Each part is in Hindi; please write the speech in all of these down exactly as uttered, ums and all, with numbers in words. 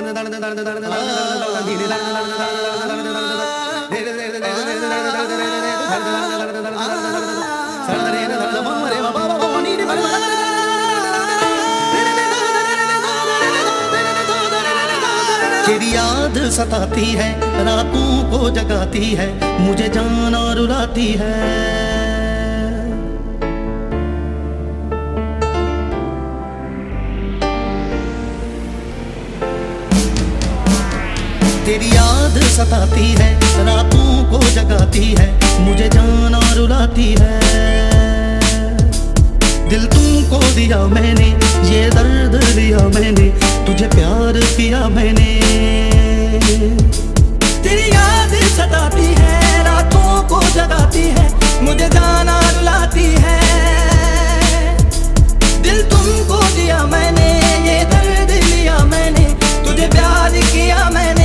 तेरी याद सताती है, रातों को जगाती है, मुझे जाना रुलाती है। तेरी याद सताती है, रातों को जगाती है, मुझे जाना रुलाती है। दिल तुमको दिया मैंने, ये दर्द लिया मैंने, तुझे प्यार किया मैंने। तेरी याद सताती है, रातों को जगाती है, मुझे जाना रुलाती है। दिल तुमको दिया मैंने, ये दर्द लिया मैंने, तुझे प्यार किया मैंने।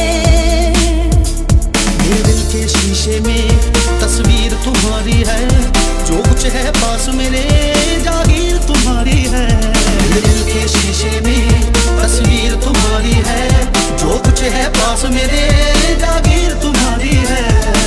ये दिल के शीशे में तस्वीर तुम्हारी है, जो कुछ है पास मेरे जागीर तुम्हारी है। दिल के शीशे में तस्वीर तुम्हारी है, जो कुछ है पास मेरे जागीर तुम्हारी है।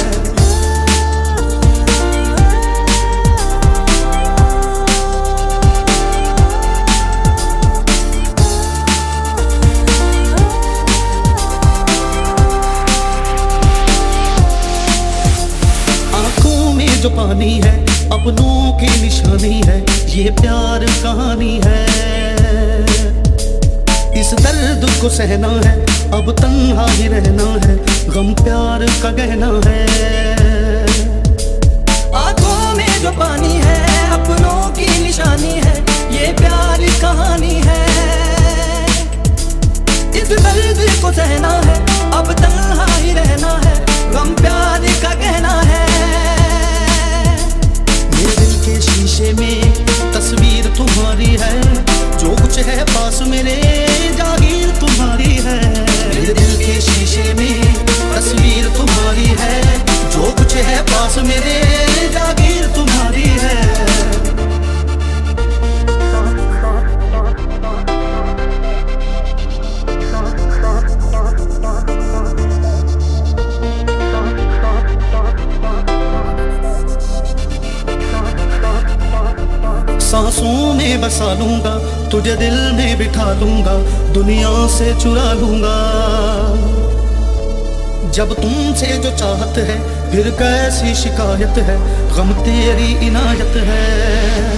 आंखों में जो पानी है, अपनों की निशानी है, ये प्यार कहानी है। इस दर्द को सहना है, अब तन्हा ही रहना है, गम प्यार का गहना है। आंखों में जो पानी है, अपनों की निशानी है, ये प्यार कहानी है। इस दर्द को सहना है, अब तन्हा ही रहना है, गम प्यार का गहना है। ये दिल के शीशे में तस्वीर तुम्हारी है, जो कुछ है पास मेरे जागीर तुम्हारी है। मेरे दिल के शीशे में तस्वीर तुम्हारी है, जो कुछ है पास मेरे जागीर तुम्हारी है। सांसों में बसा लूंगा, तुझे दिल में बिठा लूंगा, दुनिया से चुरा लूंगा। जब तुमसे जो चाहत है, फिर कैसी शिकायत है, गम तेरी इनायत है।